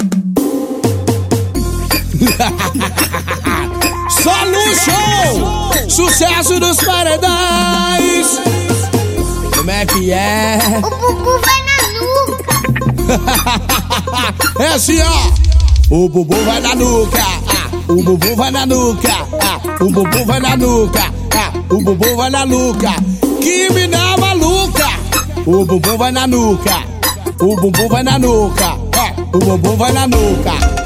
Só no show, sucesso dos paredões. Como é que é? O bumbum vai na nuca. É assim, ó. O bumbum vai na nuca. O bumbum vai na nuca. O bumbum vai na nuca. O bumbum vai na nuca. Que mina maluca. O bumbum vai na nuca. O bumbum vai na nuca. O bumbum vai na nuca.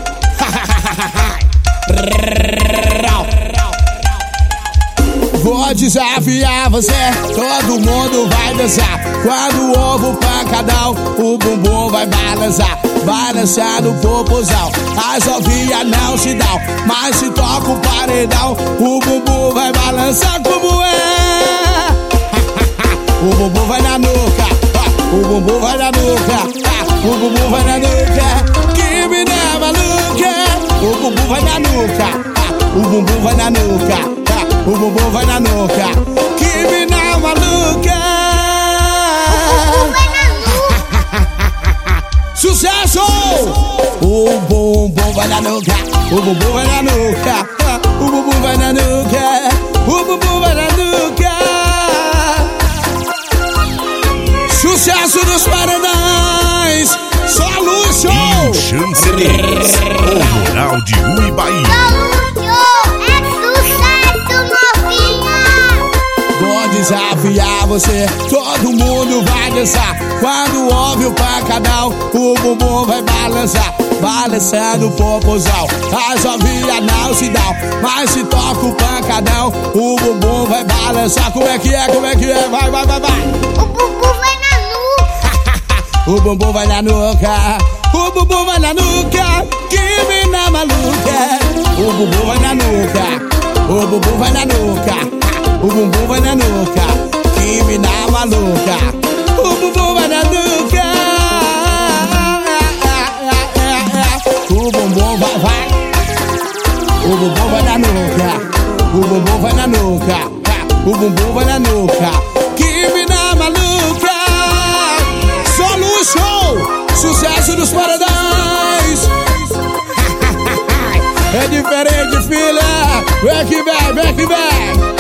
Vou desafiar você, todo mundo vai dançar. Quando o ovo pancadão, o bumbum vai balançar. Balançar no popozão, as ovinhas não se dão. Mas se toca o paredão, o bumbum vai balançar como é. O bumbum vai na nuca, o bumbum vai na nuca. O bumbum vai na nuca, que me dá maluca. O bumbum vai na nuca, o bumbum vai na nuca. O bumbum vai na nuca, que mina maluca. O bumbum vai na nuca. Sucesso! O bumbum vai na nuca, o bumbum vai na nuca. O bumbum vai na nuca, o bumbum vai na nuca. Sucesso dos paredões, só luxo! Chancelês, o Moral de Uibaí. Vou desafiar você, todo mundo vai dançar. Quando ouve o pancadão, o bumbum vai balançar. Balançando o popozão, as ovinhas não se dão. Mas se toca o pancadão, o bumbum vai balançar. Como é que é, como é que é? Vai, vai, vai, vai. O bumbum vai na nuca. O bumbum vai na nuca. O bumbum vai na nuca, que mina maluca. O bumbum vai na nuca. O bumbum vai na nuca. O bumbum vai na nuca, que mina maluca. O bumbum vai na nuca. O bumbum vai, vai. O bumbum vai na nuca. O bumbum vai na nuca. O bumbum vai na nuca, que mina maluca. Só no show, sucesso dos paredões. É diferente, filha. Vem que vem, vem que vem.